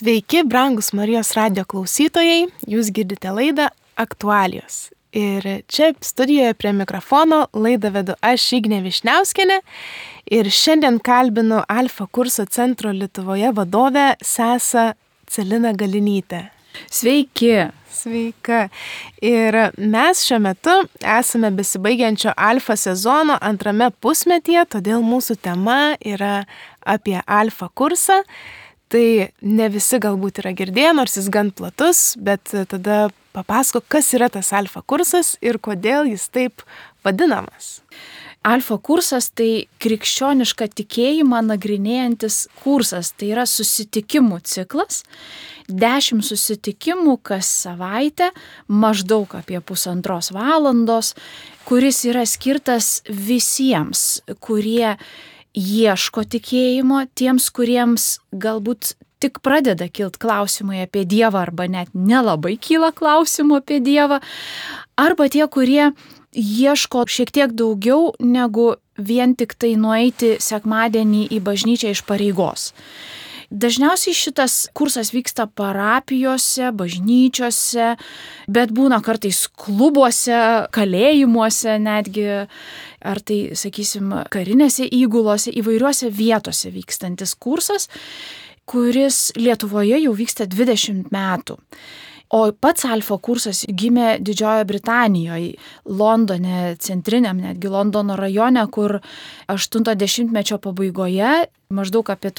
Sveiki, brangus Marijos radijo klausytojai, jūs girdite laidą Aktualijos. Ir čia studijoje prie mikrofono laidą vedu aš, Ignė Višniauskienė, ir šiandien kalbinu Alfa kurso centro Lietuvoje vadovę sesę Celiną Galinytę. Sveiki! Sveika. Ir mes šiuo metu esame besibaigiančio Alfa sezono antrame pusmetyje, todėl mūsų tema yra apie Alfa kursą. Tai ne visi galbūt yra girdėję, nors jis gan platus, bet tada papasakok, kas yra tas Alfa kursas ir kodėl jis taip vadinamas. Alfa kursas tai krikščionišką tikėjimą nagrinėjantis kursas, tai yra susitikimų ciklas, 10 susitikimų kas savaitę, maždaug apie 1,5 valandos, kuris yra skirtas visiems, kurie ieško tikėjimo, tiems, kuriems galbūt tik pradeda kilt klausimai apie Dievą arba net nelabai kyla klausimų apie Dievą, arba tie, kurie ieško šiek tiek daugiau negu vien tik tai nueiti sekmadienį į bažnyčią iš pareigos. Dažniausiai šitas kursas vyksta parapijose, bažnyčiose, bet būna kartais klubuose, kalėjimuose netgi, ar tai, sakysim, karinėse įgulose, įvairiuose vietose vykstantis kursas, kuris Lietuvoje jau vyksta 20 metų. O pats Alfa kursas gimė Didžiojoje Britanijoje, Londone, centriniam, netgi Londono rajone, kur 80-mečio pabaigoje, maždaug apie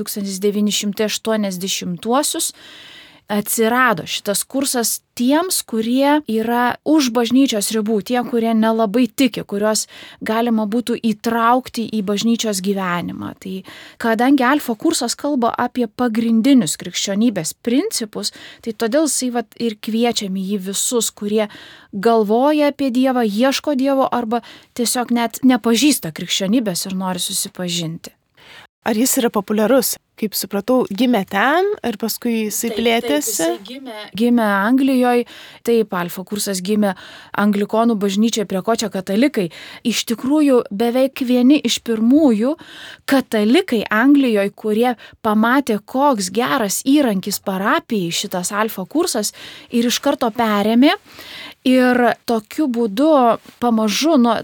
1980-uosius, atsirado šitas kursas tiems, kurie yra už bažnyčios ribų, tie, kurie nelabai tiki, kuriuos galima būtų įtraukti į bažnyčios gyvenimą. Tai kadangi Alfa kursas kalba apie pagrindinius krikščionybės principus, tai todėl jisai ir kviečiami jį visus, kurie galvoja apie Dievą, ieško Dievo arba tiesiog net nepažįsta krikščionybės ir nori susipažinti. Ar jis yra populiarus? Kaip supratau, gimė ten ir paskui jisai plėtėsi? Taip, gimė Anglijoje, taip, Alfa kursas gimė Anglikonų bažnyčioje, prie ko čia katalikai. Iš tikrųjų, beveik vieni iš pirmųjų katalikai Anglijoje, kurie pamatė, koks geras įrankis parapijai šitas Alfa kursas ir iš karto perėmė. Ir tokiu būdu pamažu nuo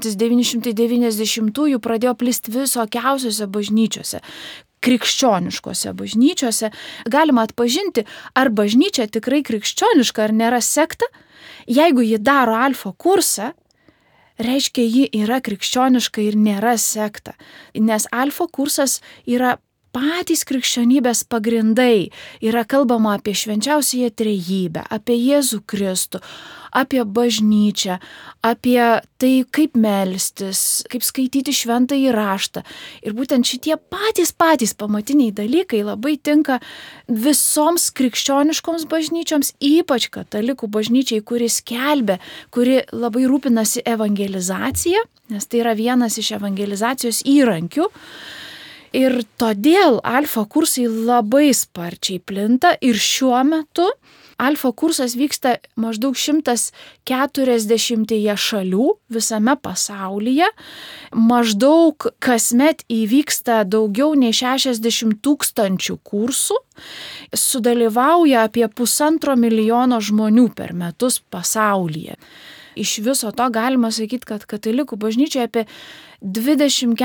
1990-ųjų pradėjo plisti visokiausiose bažnyčiose, krikščioniškose bažnyčiose. Galima atpažinti, ar bažnyčia tikrai krikščioniška, ar nėra sekta. Jeigu ji daro Alfa kursą, reiškia, ji yra krikščioniška ir nėra sekta. Nes Alfa kursas yra patys krikščionybės pagrindai. Yra kalbama apie švenčiausiąją trejybę, apie Jėzų Kristų, apie bažnyčią, apie tai, kaip melstis, kaip skaityti šventąjį raštą. Ir būtent šitie patys pamatiniai dalykai labai tinka visoms krikščioniškoms bažnyčioms, ypač katalikų bažnyčiai, kuri skelbia, kuri labai rūpinasi evangelizacija, nes tai yra vienas iš evangelizacijos įrankių. Ir todėl Alfa kursai labai sparčiai plinta ir šiuo metu Alfa kursas vyksta maždaug 140 šalių visame pasaulyje. Maždaug kasmet įvyksta daugiau nei 60 000 kursų. Sudalyvauja apie 1,5 milijono žmonių per metus pasaulyje. Iš viso to galima sakyti, kad katalikų bažnyčioje apie 24%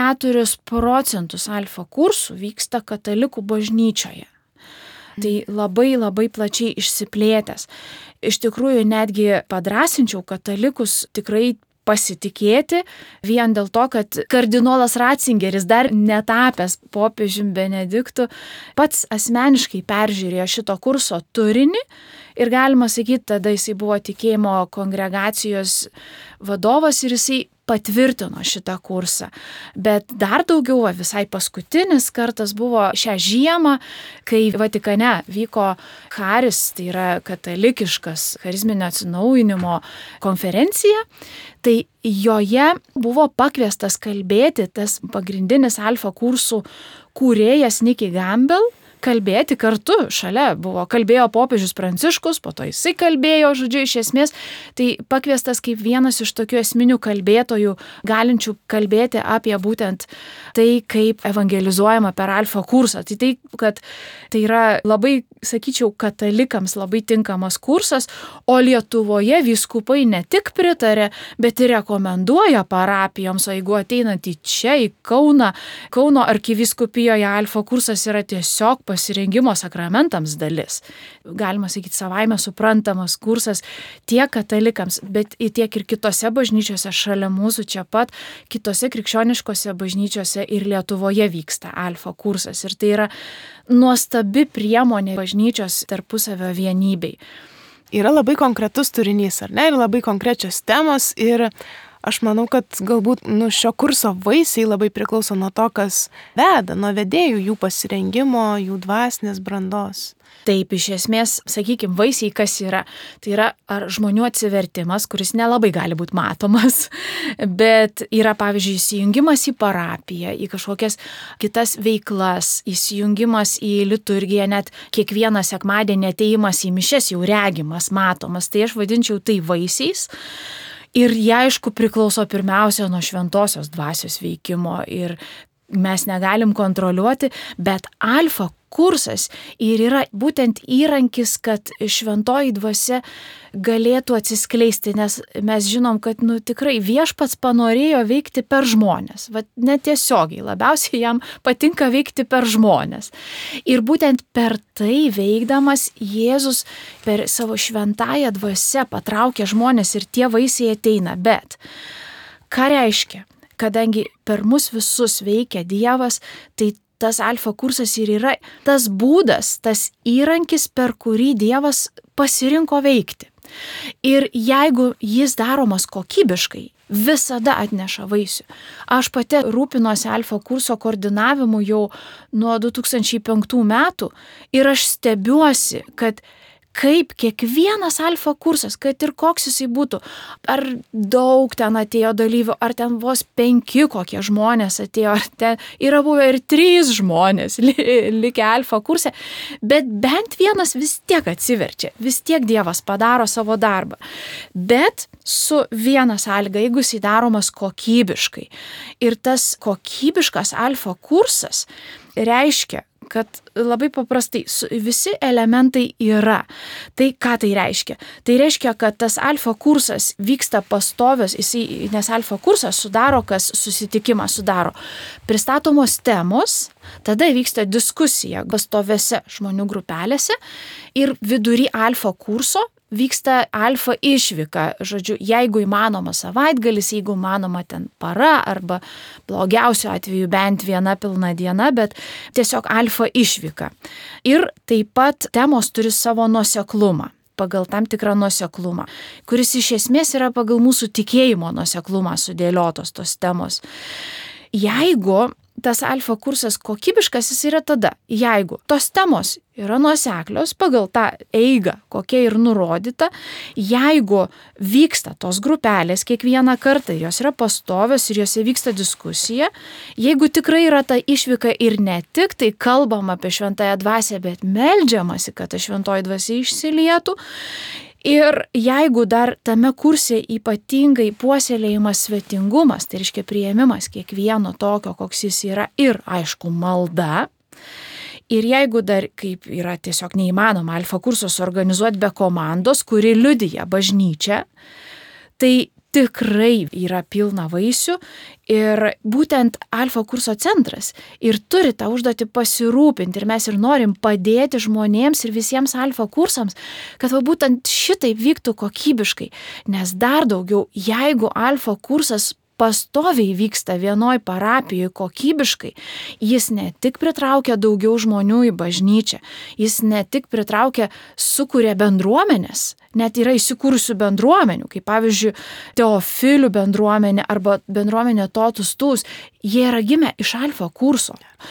Alfa kursų vyksta katalikų bažnyčioje. Tai labai plačiai išsiplėtęs. Iš tikrųjų, netgi padrąsinčiau katalikus tikrai pasitikėti vien dėl to, kad kardinolas Ratzingeris, dar netapęs popiežiumi Benediktu, pats asmeniškai peržiūrėjo šito kurso turinį ir galima sakyti, tada jisai buvo tikėjimo kongregacijos vadovas ir jisai patvirtino šitą kursą. Bet dar daugiau, visai paskutinis kartas buvo šią žiemą, kai Vatikane vyko Charis, tai yra katalikiškas charizminio atsinaujinimo konferencija, tai joje buvo pakviestas kalbėti tas pagrindinis Alfa kursų kūrėjas Nicky Gamble, kalbėti kartu. Šalia kalbėjo popiežius Pranciškus, po to jisai kalbėjo, žodžiu, iš esmės, tai pakviestas kaip vienas iš tokių esminių kalbėtojų, galinčių kalbėti apie būtent tai, kaip evangelizuojama per Alfa kursą. Tai, kad tai yra labai, sakyčiau, katalikams labai tinkamas kursas, o Lietuvoje vyskupai ne tik pritarė, bet ir rekomenduoja parapijoms, o jeigu ateinant į čia, į Kauno arkivyskupijoje Alfa kursas yra tiesiog pasirengimo sakramentams dalis. Galima sakyti, savaime suprantamas kursas tiek katalikams, bet tiek ir kitose bažnyčiose šalia mūsų čia pat, kitose krikščioniškose bažnyčiose ir Lietuvoje vyksta Alfa kursas. Ir tai yra nuostabi priemonė bažnyčios tarpusavio vienybei. Yra labai konkretus turinys, ar ne? Ir labai konkrečios temos ir aš manau, kad galbūt šio kurso vaisiai labai priklauso nuo to, kas veda, nuo vedėjų, jų pasirengimo, jų dvasinės brandos. Taip, iš esmės, sakykime, vaisiai kas yra. Tai yra ar žmonių atsivertimas, kuris nelabai gali būti matomas, bet yra, pavyzdžiui, įsijungimas į parapiją, į kažkokias kitas veiklas, įsijungimas į liturgiją, net kiekvieną sekmadienį atėjimas į mišias jau regimas, matomas. Tai aš vadinčiau tai vaisiais. Ir jie, aišku, priklauso pirmiausia nuo šventosios dvasios veikimo ir mes negalim kontroliuoti, bet Alfa kursas ir yra būtent įrankis, kad šventoji dvasia galėtų atsiskleisti, nes mes žinom, kad tikrai Viešpats panorėjo veikti per žmonės, netiesiogiai, labiausiai jam patinka veikti per žmonės. Ir būtent per tai veikdamas Jėzus per savo šventąją dvasią patraukia žmonės ir tie vaisiai ateina. Bet ką reiškia? Kadangi per mus visus veikia Dievas, tai tas Alfa kursas ir yra tas būdas, tas įrankis, per kurį Dievas pasirinko veikti. Ir jeigu jis daromas kokybiškai, visada atneša vaisių. Aš pati rūpinuosi Alfa kurso koordinavimu jau nuo 2005 metų ir aš stebiuosi, kad kaip kiekvienas Alfa kursas, kad ir koks jisai būtų, ar daug ten atėjo dalyvių, ar ten vos 5 kokie žmonės atėjo, ar ten yra buvę ir 3 žmonės likę Alfa kurse, bet bent vienas vis tiek atsiverčia, vis tiek Dievas padaro savo darbą. Bet su viena sąlyga, jeigu jisai daromas kokybiškai. Ir tas kokybiškas Alfa kursas reiškia, kad labai paprastai visi elementai yra. Tai ką tai reiškia? Tai reiškia, kad tas Alfa kursas vyksta pastovios, nes Alfa kursas sudaro, kas susitikimą sudaro. Pristatomos temos, tada vyksta diskusija pastoviose žmonių grupelėse ir vidury Alfa kurso vyksta Alfa išvyka, žodžiu, jeigu įmanoma savaitgalis, jeigu įmanoma ten para arba blogiausiu atveju bent viena pilna diena, bet tiesiog Alfa išvyka. Ir taip pat temos turi savo nuoseklumą, pagal tam tikrą nuoseklumą, kuris iš esmės yra pagal mūsų tikėjimo nuoseklumą sudėliotos tos temos. Jeigu tas Alfa kursas kokybiškas, jis yra tada, jeigu tos temos yra nuoseklios pagal tą eigą, kokia ir nurodyta, jeigu vyksta tos grupelės kiekvieną kartą, jos yra pastovios ir jose vyksta diskusija, jeigu tikrai yra ta išvyka ir ne tik tai kalbam apie šventąją dvasią, bet meldžiamasi, kad ta šventoji dvasia išsilietų, ir jeigu dar tame kurse ypatingai puoselėjimas svetingumas, tai reiškia priėmimas kiekvieno tokio, koks jis yra, ir aišku malda, ir jeigu dar kaip yra tiesiog neįmanoma Alfa kurso suorganizuoti be komandos, kuri liudija bažnyčią, tai tikrai yra pilna vaisių ir būtent Alfa kurso centras ir turi tą užduotį pasirūpinti ir mes ir norim padėti žmonėms ir visiems Alfa kursams, kad būtent šitaip vyktų kokybiškai, nes dar daugiau, jeigu Alfa kursas pastoviai vyksta vienoj parapijoje kokybiškai, jis ne tik pritraukia daugiau žmonių į bažnyčią, jis ne tik pritraukia, sukuria bendruomenės, net yra įsikūrusių bendruomenių, kaip pavyzdžiui Teofilių bendruomenė arba bendruomenė Totus Tuus, jie yra gimę iš Alfa kurso.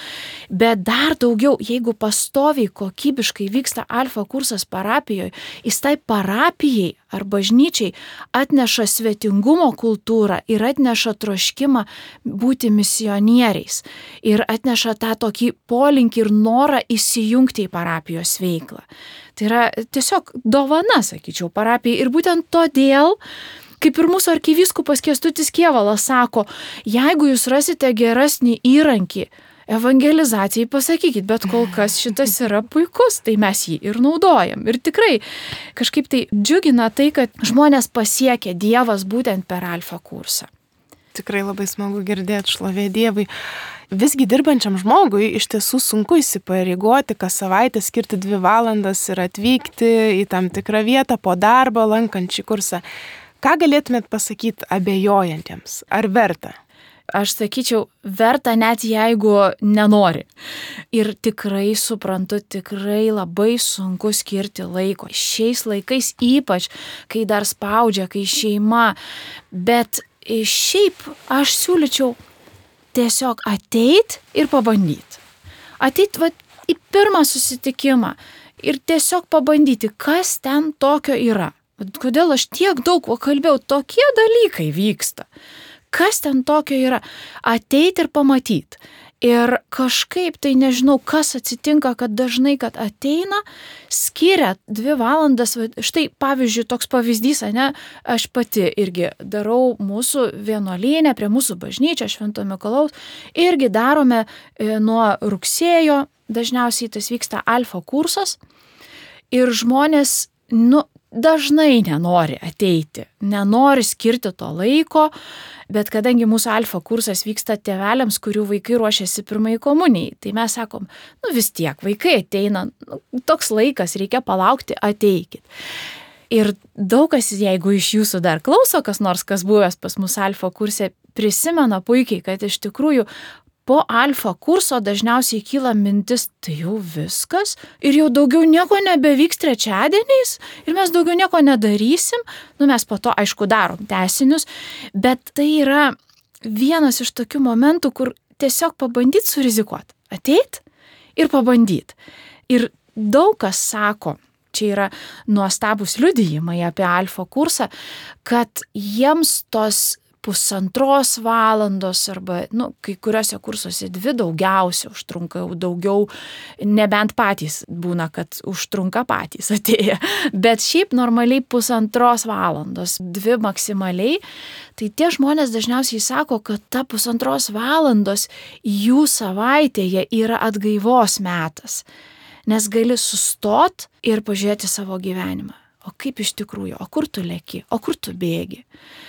Bet dar daugiau, jeigu pastoviai kokybiškai vyksta alfa kursas parapijoje, jis tai parapijai ar bažnyčiai atneša svetingumo kultūrą ir atneša troškimą būti misionieriais. Ir atneša tą tokį polinkį ir norą įsijungti į parapijos veiklą. Tai yra tiesiog dovana, sakyčiau, parapijai. Ir būtent todėl, kaip ir mūsų arkivyskupas Kęstutis Kėvalas sako, jeigu jūs rasite geresnį įrankį evangelizacijai, pasakykit, bet kol kas šitas yra puikus, tai mes jį ir naudojam. Ir tikrai kažkaip tai džiugina tai, kad žmonės pasiekia Dievas būtent per alfa kursą. Tikrai labai smagu girdėti, šlovė Dievui. Visgi dirbančiam žmogui iš tiesų sunku įsipareigoti kas savaitę skirti 2 valandas ir atvykti į tam tikrą vietą po darbo, lankant šį kursą. Ką galėtumėt pasakyti abejojantiems? Ar verta? Aš sakyčiau, verta net jeigu nenori. Ir tikrai suprantu, tikrai labai sunku skirti laiko. Šiais laikais ypač, kai dar spaudžia, kai šeima. Bet šiaip aš siūlyčiau tiesiog ateit ir pabandyti. Ateit į pirmą susitikimą ir tiesiog pabandyti, kas ten tokio yra. Kodėl aš tiek daug kalbėjau, tokie dalykai vyksta. Kas ten tokio yra? Ateit ir pamatyti. Ir kažkaip tai nežinau, kas atsitinka, kad dažnai, kad ateina, skiria 2 valandas. Štai pavyzdžiui, toks pavyzdys, ne? Aš pati irgi darau mūsų vienuolyne, prie mūsų bažnyčio Švento Mikalojaus, irgi darome nuo rugsėjo, dažniausiai tas vyksta alfa kursas ir žmonės, dažnai nenori ateiti, nenori skirti to laiko, bet kadangi mūsų alfa kursas vyksta tėveliams, kurių vaikai ruošiasi pirmai komunijai, tai mes sakom, vis tiek vaikai ateina, toks laikas, reikia palaukti, ateikit. Ir daug kas, jeigu iš jūsų dar klauso, kas nors, kas buvęs pas mus alfa kurse, prisimena puikiai, kad iš tikrųjų po alfa kurso dažniausiai kyla mintis, tai jau viskas ir jau daugiau nieko nebevyks trečiadieniais ir mes daugiau nieko nedarysim. Mes po to, aišku, darom tęsinius, bet tai yra vienas iš tokių momentų, kur tiesiog pabandyti surizikuoti. Ateit ir pabandyti. Ir daug kas sako, čia yra nuostabus liudijimai apie alfa kursą, kad jiems tos 1,5 valandos arba, kai kuriuose kursuose 2 daugiausia užtrunka, daugiau, nebent patys būna, kad užtrunka patys atėję. Bet šiaip normaliai 1,5 valandos, 2 maksimaliai, tai tie žmonės dažniausiai sako, kad ta 1,5 valandos jų savaitėje yra atgaivos metas, nes gali sustot ir pažiūrėti savo gyvenimą. O kaip iš tikrųjų, o kur tu leki, o kur tu bėgi.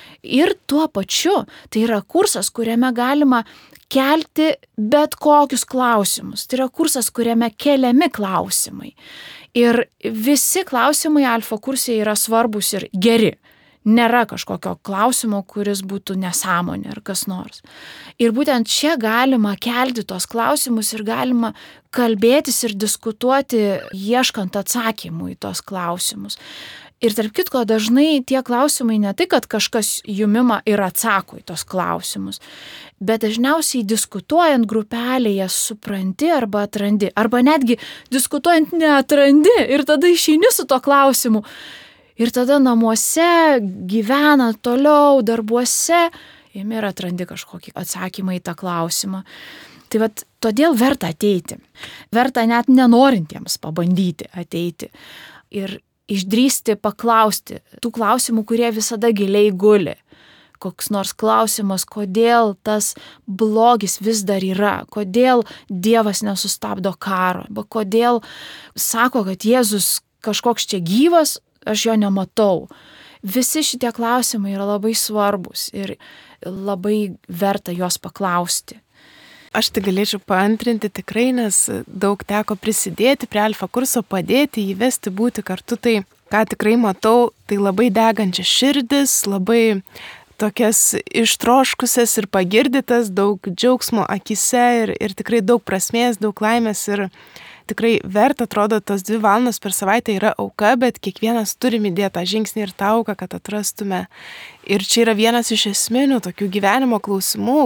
Ir tuo pačiu tai yra kursas, kuriame galima kelti bet kokius klausimus. Tai yra kursas, kuriame keliami klausimai. Ir visi klausimai alfa kurse yra svarbus ir geri. Nėra kažkokio klausimo, kuris būtų nesąmonė ar kas nors. Ir būtent čia galima kelti tos klausimus ir galima kalbėtis ir diskutuoti, ieškant atsakymų į tos klausimus. Ir tarp kitko, dažnai tie klausimai ne tai, kad kažkas jumima ir atsako į tos klausimus, bet dažniausiai diskutuojant grupelėje supranti arba atrandi, arba netgi diskutuojant neatrandi ir tada išeini su to klausimu. Ir tada namuose, gyvenant toliau, darbuose, imi ir atrandi kažkokį atsakymą į tą klausimą. Tai todėl verta ateiti. Verta net nenorintiems pabandyti ateiti. Ir išdrįsti paklausti tų klausimų, kurie visada giliai guli. Koks nors klausimas, kodėl tas blogis vis dar yra, kodėl Dievas nesustabdo karo, arba kodėl sako, kad Jėzus kažkoks čia gyvas, aš jo nematau. Visi šitie klausimai yra labai svarbus ir labai verta juos paklausti. Aš tai galėčiau paantrinti tikrai, nes daug teko prisidėti prie alfa kurso, padėti, įvesti, būti kartu. Tai, ką tikrai matau, tai labai degančias širdis, labai tokias ištroškusias ir pagirdytas, daug džiaugsmo akise ir tikrai daug prasmės, daug laimės ir tikrai verta, atrodo, tos 2 valandos per savaitę yra auka, bet kiekvienas turim įdėti tą žingsnį ir tą auką, kad atrastume. Ir čia yra vienas iš esminių tokių gyvenimo klausimų,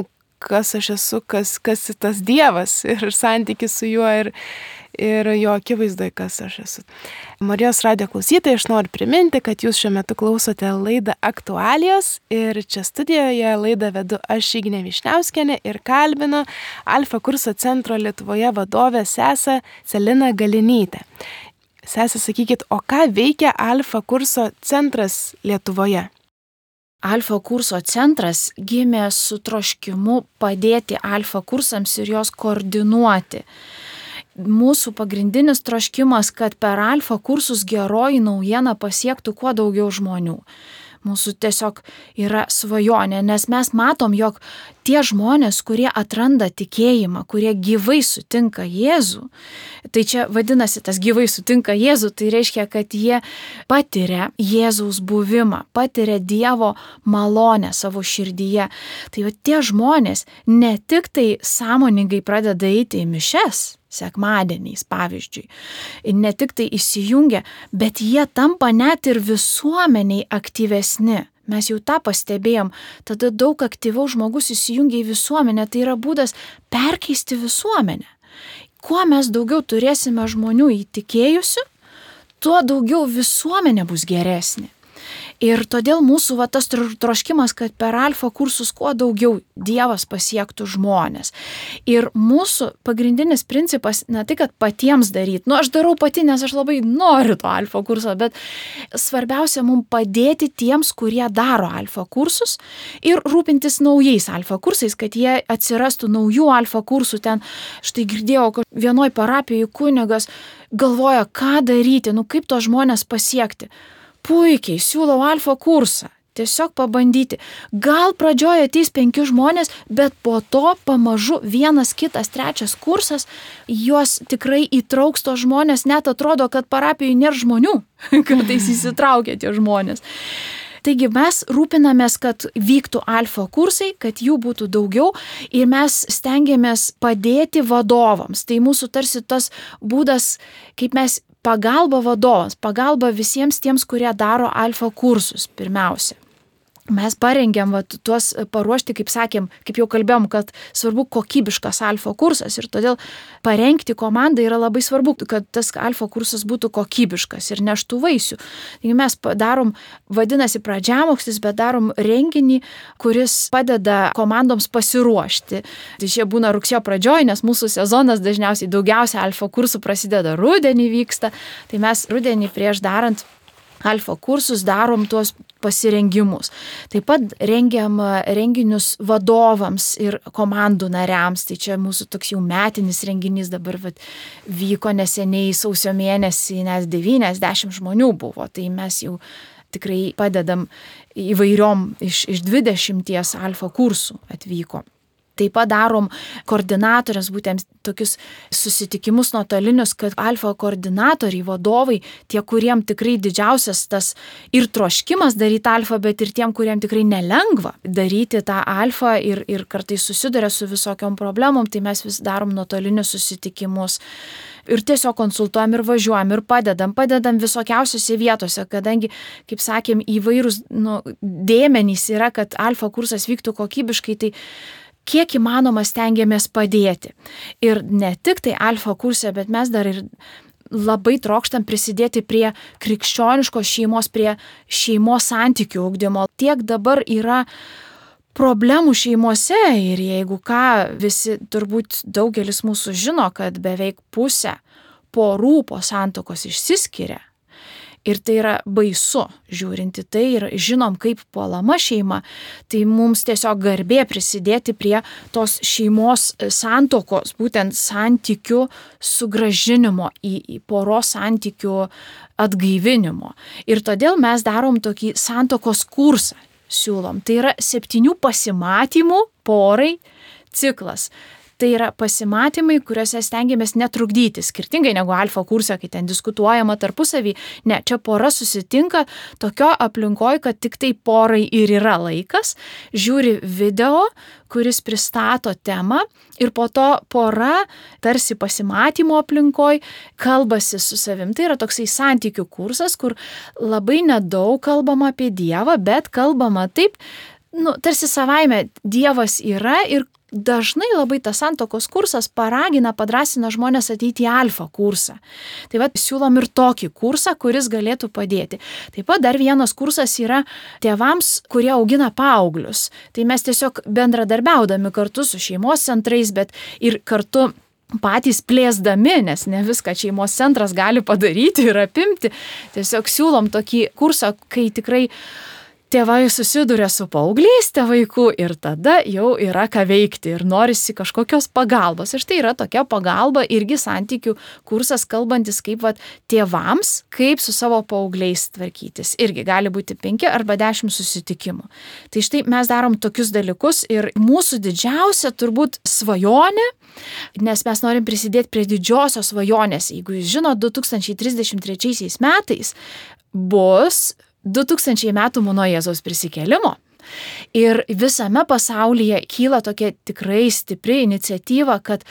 kas aš esu, kas tas Dievas ir santykis su juo ir jo akivaizdoje, kas aš esu. Marijos radijo klausytojai, aš noriu priminti, kad jūs šiuo metu klausote laidą Aktualijos ir čia studijoje laidą vedu aš Ignė Višniauskienė ir kalbinu Alfa kurso centro Lietuvoje vadovę sesę Celiną Galinytę. Sesė, sakykit, o ką veikia Alfa kurso centras Lietuvoje? Alfa kurso centras gimė su troškimu padėti Alfa kursams ir jos koordinuoti. Mūsų pagrindinis troškimas, kad per Alfa kursus geroji naujiena pasiektų kuo daugiau žmonių. Mūsų tiesiog yra svajonė, nes mes matom, jog tie žmonės, kurie atranda tikėjimą, kurie gyvai sutinka Jėzų, tai čia vadinasi tas gyvai sutinka Jėzų, tai reiškia, kad jie patiria Jėzaus buvimą, patiria Dievo malonę savo širdyje. Tai tie žmonės ne tik tai sąmoningai pradeda eiti į mišes, sekmadieniais, pavyzdžiui. Ir ne tik tai įsijungia, bet jie tampa net ir visuomeniai aktyvesni. Mes jau tą pastebėjom. Tada daug aktyviau žmogus įsijungia į visuomenę. Tai yra būdas perkeisti visuomenę. Kuo mes daugiau turėsime žmonių įtikėjusių, tuo daugiau visuomenė bus geresnė. Ir todėl mūsų tas troškimas, kad per Alfa kursus kuo daugiau Dievas pasiektų žmonės. Ir mūsų pagrindinis principas, ne tai, kad patiems daryti, aš darau pati, nes aš labai noriu to Alfa kurso, bet svarbiausia mums padėti tiems, kurie daro Alfa kursus ir rūpintis naujais Alfa kursais, kad jie atsirastų naujų Alfa kursų. Ten, štai girdėjau, kad vienoj parapijoje kunigas galvoja, ką daryti, kaip tos žmonės pasiekti. Puikiai, siūlau Alfa kursą. Tiesiog pabandyti. Gal pradžioje ateis 5 žmonės, bet po to pamažu 1, 2, 3 kursas, juos tikrai įtrauks tos žmonės, net atrodo, kad parapijoje nėra žmonių, kartais įsitraukia tie žmonės. Taigi mes rūpinamės, kad vyktų Alfa kursai, kad jų būtų daugiau ir mes stengiamės padėti vadovams. Tai mūsų tarsi tas būdas, kaip mes pagalba vadovams, pagalba visiems tiems, kurie daro Alfa kursus pirmiausia. Mes parengėm tuos paruošti, kaip sakėm, kaip jau kalbėjom, kad svarbu kokybiškas Alfa kursas ir todėl parengti komandą yra labai svarbu, kad tas Alfa kursas būtų kokybiškas ir neštų vaisių. Taigi mes darom, vadinasi pradžiamokslis, bet darom renginį, kuris padeda komandoms pasiruošti. Tai šie būna rugsėjo pradžioj, nes mūsų sezonas dažniausiai daugiausia Alfa kursų prasideda rudenį vyksta. Tai mes rudenį prieš darant Alfa kursus darom tuos pasirengimus. Taip pat rengiam renginius vadovams ir komandų nariams. Tai čia mūsų toks jau metinis renginys dabar vyko neseniai sausio mėnesį, nes 90 žmonių buvo. Tai mes jau tikrai padedam įvairiom iš 20 Alfa kursų atvyko. Taip pat darom koordinatoriams būtent tokius susitikimus nuotolinius, kad Alfa koordinatoriai, vadovai, tie, kuriem tikrai didžiausias tas ir troškimas daryti Alfa, bet ir tiem, kuriem tikrai nelengva daryti tą Alfa ir kartais susiduria su visokiom problemom, tai mes vis darom nuotolinius susitikimus. Ir tiesiog konsultuojam ir važiuojam ir padedam visokiausiose vietose, kadangi, kaip sakėm, įvairūs dėmenys yra, kad Alfa kursas vyktų kokybiškai, tai kiek įmanoma stengiamės padėti. Ir ne tik tai Alfa kurse, bet mes dar ir labai trokštam prisidėti prie krikščioniškos šeimos, prie šeimos santykių ugdymo. Tiek dabar yra problemų šeimose ir jeigu ką, visi turbūt daugelis mūsų žino, kad beveik pusė porų po santuokos išsiskiria. Ir tai yra baisu žiūrinti tai ir žinom, kaip puolama šeima, tai mums tiesiog garbė prisidėti prie tos šeimos santuokos, būtent santykių sugrąžinimo į poros santykių atgaivinimo. Ir todėl mes darom tokį santuokos kursą, siūlom. Tai yra 7 pasimatymų porai ciklas. Tai yra pasimatymai, kuriuose stengiamės netrukdyti, skirtingai negu Alfa kurse, kai ten diskutuojama tarpusavį. Ne, čia pora susitinka tokio aplinkoje, kad tik tai porai ir yra laikas, žiūri video, kuris pristato temą ir po to pora tarsi pasimatymo aplinkoje kalbasi su savim. Tai yra toksai santykių kursas, kur labai nedaug kalbama apie Dievą, bet kalbama taip, tarsi savaime Dievas yra ir dažnai labai tas santuokos kursas paragina, padrasina žmonės ateiti į alfa kursą. Tai siūlom ir tokį kursą, kuris galėtų padėti. Taip pat dar vienas kursas yra tėvams, kurie augina paauglius. Tai mes tiesiog bendradarbiaudami kartu su šeimos centrais, bet ir kartu patys plėsdami, nes ne viską šeimos centras gali padaryti ir apimti. Tiesiog siūlom tokį kursą, kai tikrai tėvai susiduria su paauglystė vaikų ir tada jau yra ką veikti ir norisi kažkokios pagalbos. Ir štai yra tokia pagalba irgi santykių kursas, kalbantis kaip tėvams, kaip su savo paaugliais tvarkytis. Irgi gali būti 5 arba 10 susitikimų. Tai štai mes darom tokius dalykus ir mūsų didžiausia turbūt svajonė, nes mes norim prisidėti prie didžiosios svajonės. Jeigu jūs žinot, 2033 metais bus 2000 metų nuo Jėzaus prisikėlimo. Ir visame pasaulyje kyla tokia tikrai stipri iniciatyva, kad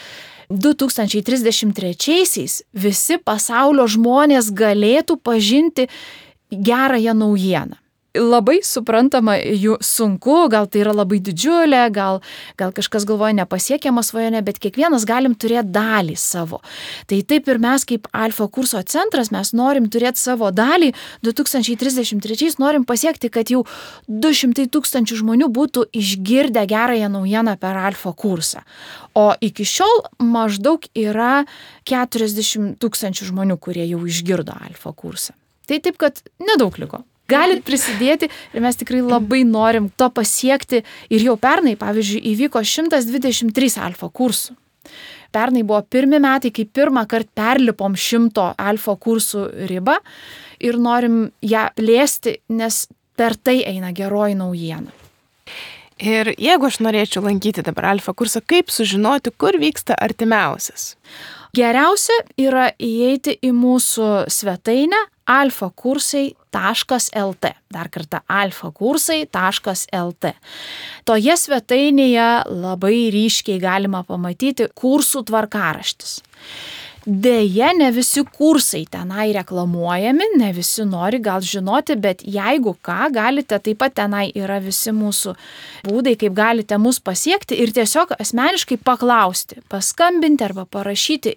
2033 visi pasaulio žmonės galėtų pažinti gerąją naujieną. Labai suprantama, jų sunku, gal tai yra labai didžiulė, gal kažkas galvoja nepasiekiama svajonė, bet kiekvienas galim turėti dalį savo. Tai taip ir mes kaip Alfa kurso centras, mes norim turėti savo dalį, 2033 norim pasiekti, kad jau 200 000 žmonių būtų išgirdę gerąją naujieną per Alfa kursą. O iki šiol maždaug yra 40 000 žmonių, kurie jau išgirdo Alfa kursą. Tai taip, kad nedaug liko. Galit prisidėti ir mes tikrai labai norim to pasiekti. Ir jau pernai, pavyzdžiui, įvyko 123 alfa kursų. Pernai buvo pirmi metai, kai pirmą kartą perlipom 100 alfa kursų ribą ir norim ją plėsti, nes per tai eina geroji naujiena. Ir jeigu aš norėčiau lankyti dabar alfa kursą, kaip sužinoti, kur vyksta artimiausias? Geriausia yra įeiti į mūsų svetainę alfakursai.lt. Dar kartą alfakursai.lt. Toje svetainėje labai ryškiai galima pamatyti kursų tvarkaraštis. Deja, ne visi kursai tenai reklamuojami, ne visi nori gal žinoti, bet jeigu ką, galite, taip pat tenai yra visi mūsų būdai, kaip galite mus pasiekti ir tiesiog asmeniškai paklausti, paskambinti arba parašyti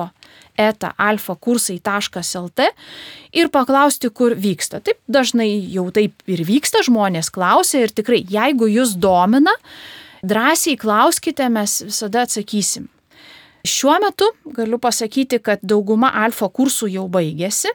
info@alfakursai.lt ir paklausti, kur vyksta. Taip dažnai jau taip ir vyksta, žmonės klausia ir tikrai, jeigu jūs domina, drąsiai klauskite, mes visada atsakysim. Šiuo metu galiu pasakyti, kad dauguma alfa kursų jau baigėsi.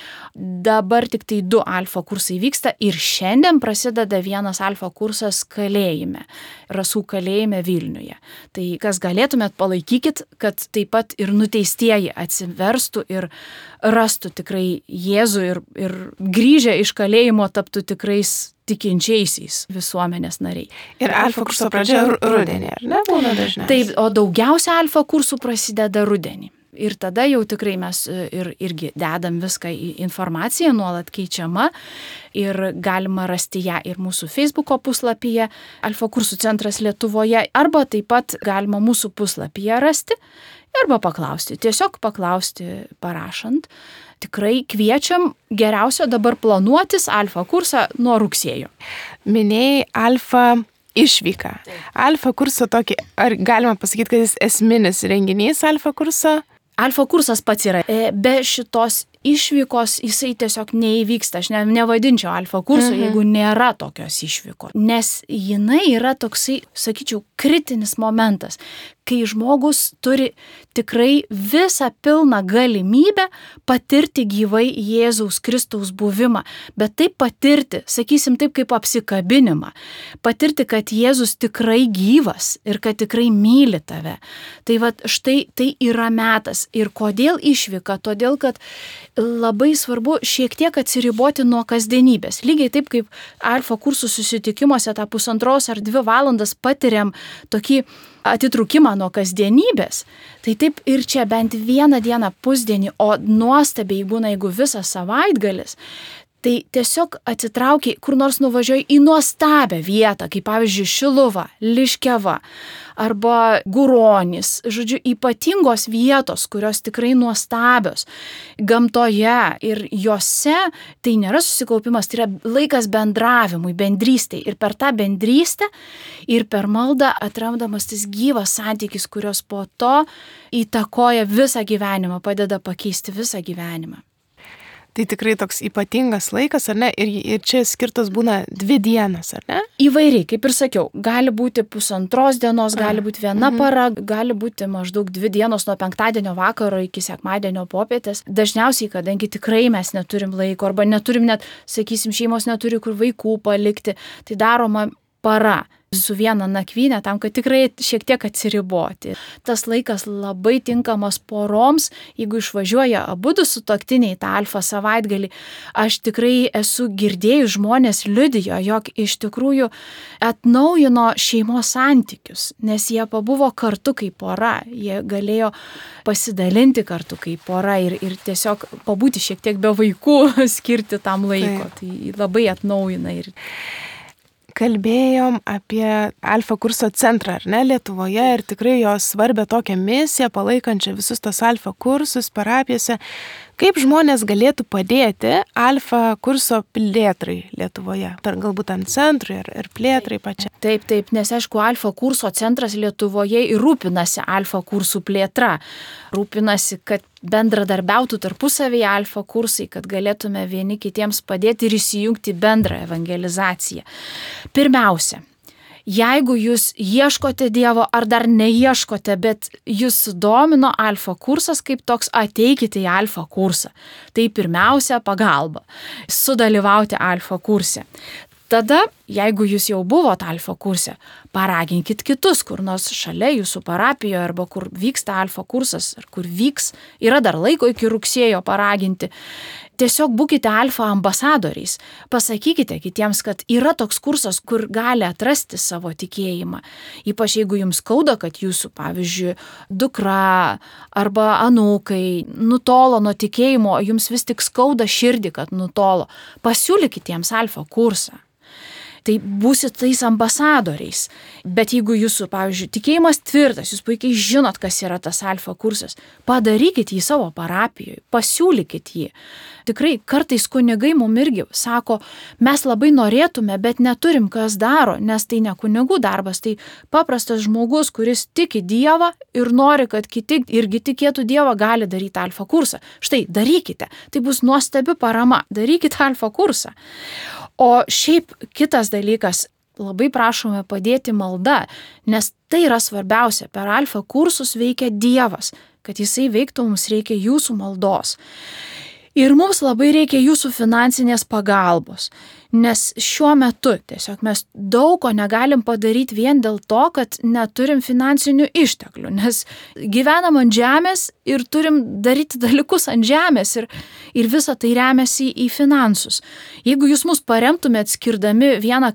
Dabar tik tai 2 alfa kursai vyksta ir šiandien prasideda vienas alfa kursas kalėjime, Rasų kalėjime Vilniuje. Tai kas galėtumėt, palaikykit, kad taip pat ir nuteistieji atsiverstų ir rastų tikrai Jėzų ir grįžę iš kalėjimo taptų tikrais tikinčiaisiais visuomenės nariai. Ir alfa kurso pradžia rudenį, ar ne? Būna dažniausiai. Taip, o daugiausia alfa kursų prasideda rudenį. Ir tada jau tikrai mes irgi dedam viską į informaciją, nuolat keičiama ir galima rasti ją ir mūsų Facebooko puslapyje Alfa kursų centras Lietuvoje, arba taip pat galima mūsų puslapyje rasti arba paklausti, tiesiog paklausti parašant. Tikrai kviečiam, geriausia dabar planuotis alfa kursą nuo rugsėjo. Minėjai alfa išvyką. Alfa kurso tokį, ar galima pasakyti, kad jis esminis renginys alfa kurso? Alfa kursas pats yra. Be šitos išvykos jisai tiesiog neįvyksta. Aš nevadinčiau alfa kursu, jeigu nėra tokios išvykos. Nes jinai yra toksai, sakyčiau, kritinis momentas, kai žmogus turi tikrai visą pilną galimybę patirti gyvai Jėzaus Kristaus buvimą. Bet taip patirti, sakysim taip kaip apsikabinimą. Patirti, kad Jėzus tikrai gyvas ir kad tikrai myli tave. Tai štai tai yra metas. Ir kodėl išvyka? Todėl, kad labai svarbu šiek tiek atsiriboti nuo kasdienybės. Lygiai taip kaip alfa kursų susitikimuose tą 1,5 ar 2 valandas patiriam tokį atitrūkimą nuo kasdienybės, tai taip ir čia bent 1 dieną pusdienį, o nuostabiai būna, jeigu visas savaitgalis, Tai tiesiog atsitraukiai, kur nors nuvažiuoji į nuostabią vietą, kaip pavyzdžiui Šiluva, Liškiava arba Guronis, žodžiu, ypatingos vietos, kurios tikrai nuostabios gamtoje ir jose tai nėra susikaupimas, tai yra laikas bendravimui, bendrystei ir per tą bendrystę ir per maldą atrandamas tas gyvas santykis, kurios po to įtakoja visą gyvenimą, padeda pakeisti visą gyvenimą. Tai tikrai toks ypatingas laikas, ar ne? Ir čia skirtos būna 2 dienas, ar ne? Įvairiai, kaip ir sakiau, gali būti 1,5 dienos, gali būti 1 para, gali būti maždaug 2 dienos nuo penktadienio vakaro iki sekmadienio popietės. Dažniausiai, kadangi tikrai mes neturim laiko arba neturim net, sakysim, šeimos neturi kur vaikų palikti, tai daroma para su 1 nakvynė tam, kad tikrai šiek tiek atsiriboti. Tas laikas labai tinkamas poroms, jeigu išvažiuoja abudu sutuoktiniai tą alfa savaitgalį. Aš tikrai esu girdėjus, žmonės liudijo, jog iš tikrųjų atnaujino šeimos santykius, nes jie pabuvo kartu kaip pora, jie galėjo pasidalinti kartu kaip pora ir tiesiog pabūti šiek tiek be vaikų, skirti tam laiko. Tai labai atnaujina ir kalbėjom apie Alfa kurso centrą, ar ne, Lietuvoje ir tikrai jos svarbę tokią misiją, palaikančią visus tos Alfa kursus parapijose. Kaip žmonės galėtų padėti Alfa kurso plėtrai Lietuvoje? Ar galbūt tam centrui ir plėtrai pačiai? Taip, nes aišku, Alfa kurso centras Lietuvoje ir rūpinasi Alfa kursų plėtra. Rūpinasi, kad bendradarbiautų tarpusavyje Alfa kursai, kad galėtume vieni kitiems padėti ir įsijungti bendrą evangelizaciją. Pirmiausia, jeigu jūs ieškote Dievo ar dar neieškote, bet jūs sudomino Alfa kursas kaip toks, ateikite į Alfa kursą. Tai pirmiausia pagalba, sudalyvauti Alfa kurse. Tada, jeigu jūs jau buvote Alfa kurse, paraginkit kitus, kur nors šalia jūsų parapijoje arba kur vyksta Alfa kursas, ar kur vyks, yra dar laiko iki rugsėjo paraginti. Tiesiog būkite Alfa ambasadoriais. Pasakykite kitiems, kad yra toks kursas, kur gali atrasti savo tikėjimą. Ypač jeigu jums skauda, kad jūsų, pavyzdžiui, dukra arba anūkai nutolo nuo tikėjimo, jums vis tik skauda širdį, kad nutolo. Pasiūlykite jiems Alfa kursą. Tai būsit tais ambasadoriais. Bet jeigu jūsų, pavyzdžiui, tikėjimas tvirtas, jūs puikiai žinot, kas yra tas Alfa kursas, padarykit jį savo parapijoje, pasiūlykit jį. Tikrai kartais kunigai mums irgi sako, mes labai norėtume, bet neturim kas daro, nes tai ne kunigų darbas, tai paprastas žmogus, kuris tiki Dievą ir nori, kad kiti irgi tikėtų Dievą, gali daryti Alfa kursą. Štai, darykite. Tai bus nuostabi parama. Darykite Alfa kursą. O šiaip kitas dalykas, labai prašome padėti malda, nes tai yra svarbiausia. Per Alfa kursus veikia Dievas. Kad jisai veiktų, mums reikia jūsų maldos. Ir mums labai reikia jūsų finansinės pagalbos, nes šiuo metu tiesiog mes daug ko negalim padaryti vien dėl to, kad neturim finansinių išteklių, nes gyvenam ant žemės ir turim daryti dalykus ant žemės ir visa tai remiasi į finansus. Jeigu jūs mus paremtumėt skirdami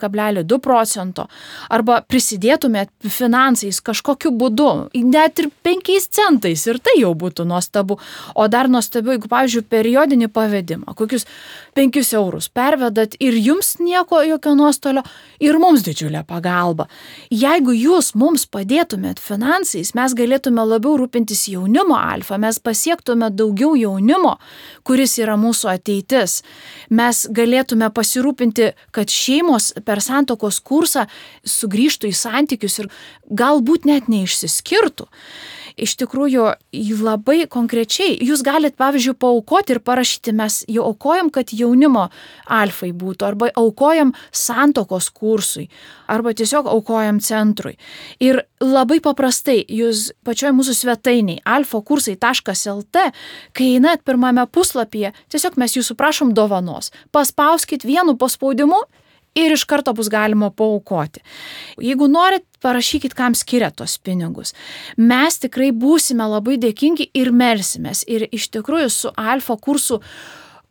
1,2% arba prisidėtumėt finansais kažkokiu būdu, net ir 5 centais, ir tai jau būtų nuostabu. O dar nuostabu, jeigu, pavyzdžiui, periodinį pavedimą, kokius 5 eurus pervedat ir jums nieko, jokio nuostolio, ir mums didžiulė pagalba. Jeigu jūs mums padėtumėt finansais, mes galėtume labiau rūpintis jaunimo Alfa, mes pasiektume daugiau jaunimo, kuris yra mūsų ateitis. Mes galėtume pasirūpinti, kad šeimos per santuokos kursą sugrįžtų į santykius ir galbūt net neišsiskirtų. Iš tikrųjų, labai konkrečiai, jūs galite, pavyzdžiui, paaukoti ir parašyti, mes jau aukojam, kad jaunimo Alfai būtų, arba aukojam santuokos kursui, arba tiesiog aukojam centrui. Ir labai paprastai, jūs pačioj mūsų svetainiai alfakursai.lt, kai einat pirmame puslapyje, tiesiog mes jūsų prašom dovanos. Paspauskit vienu paspaudimu ir iš karto bus galima paaukoti. Jeigu norit, parašykit, kam skiriat tos pinigus. Mes tikrai būsime labai dėkingi ir melsimės. Ir iš tikrųjų su Alfa kursų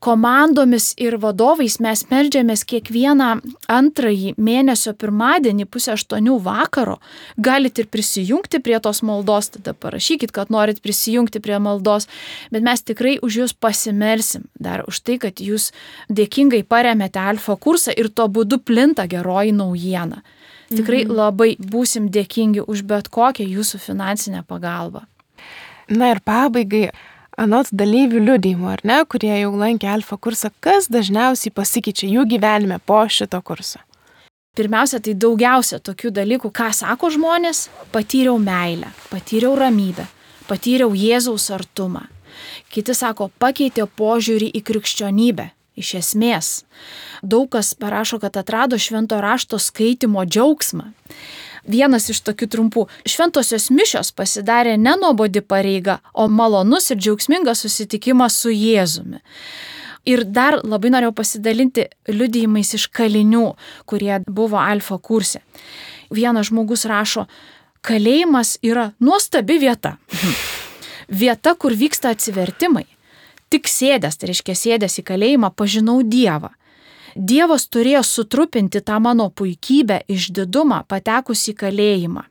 komandomis ir vadovais mes meldžiamės kiekvieną antrąjį mėnesio pirmadienį 7:30 vakaro. Galit ir prisijungti prie tos maldos, tada parašykit, kad norit prisijungti prie maldos, bet mes tikrai už jūs pasimelsim dar už tai, kad jūs dėkingai paremėte Alfa kursą ir tuo būdu plinta geroji naujiena. Tikrai labai būsim dėkingi už bet kokią jūsų finansinę pagalbą. Na ir pabaigai, anot dalyvių liudijimų, ar ne, kurie jau lankė Alfa kursą, kas dažniausiai pasikeičia jų gyvenime po šito kurso? Pirmiausia, tai daugiausia tokių dalykų, ką sako žmonės, patyriau meilę, patyriau ramybę, patyriau Jėzaus artumą. Kiti sako, pakeitė požiūrį į krikščionybę. Iš esmės, daug kas parašo, kad atrado švento rašto skaitimo džiaugsmą. Vienas iš tokių trumpų. Šventosios mišios pasidarė ne nuobodi pareiga, o malonus ir džiaugsmingas susitikimas su Jėzumi. Ir dar labai norėjau pasidalinti liudijimais iš kalinių, kurie buvo Alfa kurse. Vienas žmogus rašo, kalėjimas yra nuostabi vieta. Vieta, kur vyksta atsivertimai. Tik sėdęs, tai reiškia sėdęs į kalėjimą, pažinau Dievą. Dievas turėjo sutrupinti tą mano puikybę, išdidumą, patekus į kalėjimą.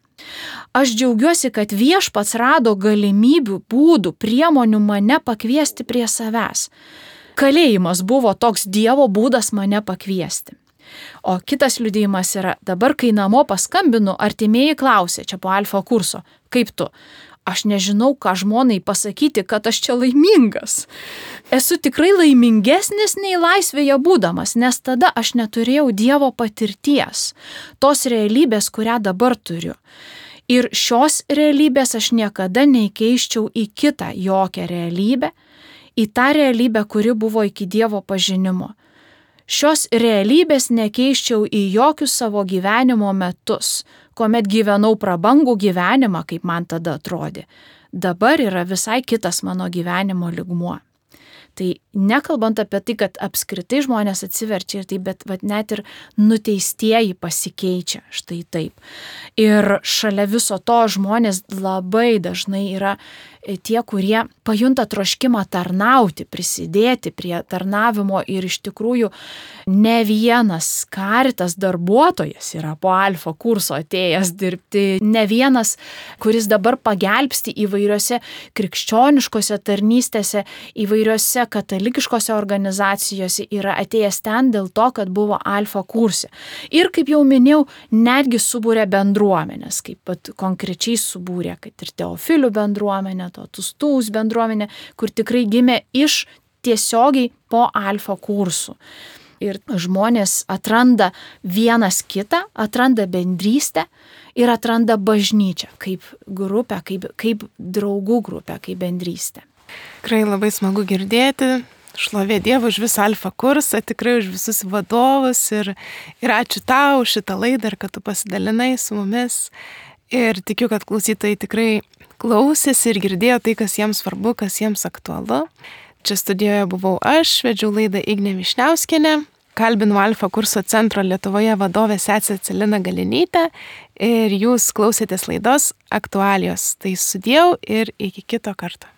Aš džiaugiuosi, kad Viešpats rado galimybių, būdų, priemonių mane pakviesti prie savęs. Kalėjimas buvo toks Dievo būdas mane pakviesti. O kitas liudijimas yra, dabar kai namo paskambinu, artimieji klausė, čia po Alfa kurso, kaip tu? Aš nežinau, ką žmonai pasakyti, kad aš čia laimingas. Esu tikrai laimingesnis nei laisvėje būdamas, nes tada aš neturėjau Dievo patirties, tos realybės, kurią dabar turiu. Ir šios realybės aš niekada neįkeiščiau į kitą jokią realybę, į tą realybę, kuri buvo iki Dievo pažinimo. Šios realybės nekeiščiau į jokius savo gyvenimo metus, kuomet gyvenau prabangų gyvenimą, kaip man tada atrodė. Dabar yra visai kitas mano gyvenimo lygmuo. Tai nekalbant apie tai, kad apskritai žmonės atsiverčia ir taip, bet net ir nuteistieji pasikeičia, štai taip. Ir šalia viso to žmonės labai dažnai yra tie, kurie pajunta troškimą tarnauti, prisidėti prie tarnavimo ir iš tikrųjų ne vienas Caritas darbuotojas yra po Alfa kurso atėjęs dirbti, ne vienas, kuris dabar pagelbsti įvairiose krikščioniškose tarnystėse, įvairiose katalikiškose organizacijose yra atėjęs ten dėl to, kad buvo Alfa kurse. Ir kaip jau minėjau, netgi subūrė bendruomenės, kaip pat konkrečiai subūrė, kad ir Teofilių bendruomenė, to Tustūs bendruomenė, kur tikrai gimė iš tiesiogiai po Alfa kursų. Ir žmonės atranda vienas kitą, atranda bendrystę ir atranda bažnyčią kaip grupę, kaip draugų grupę, kaip bendrystę. Tikrai labai smagu girdėti. Šlovė Dievui už visą Alfa kursą, tikrai už visus vadovus ir ačiū tau už šitą laidą ir kad tu pasidalinai su mumis. Ir tikiu, kad klausytojai tikrai klausėsi ir girdėjo tai, kas jiems svarbu, kas jiems aktualu. Čia studijoje buvau aš, vedžiau laidą Ignė Višniauskienė, kalbinau Alfa kurso centro Lietuvoje vadovę sesę Celiną Galinytę ir jūs klausėtės laidos Aktualijos. Tai sudieu ir iki kito karto.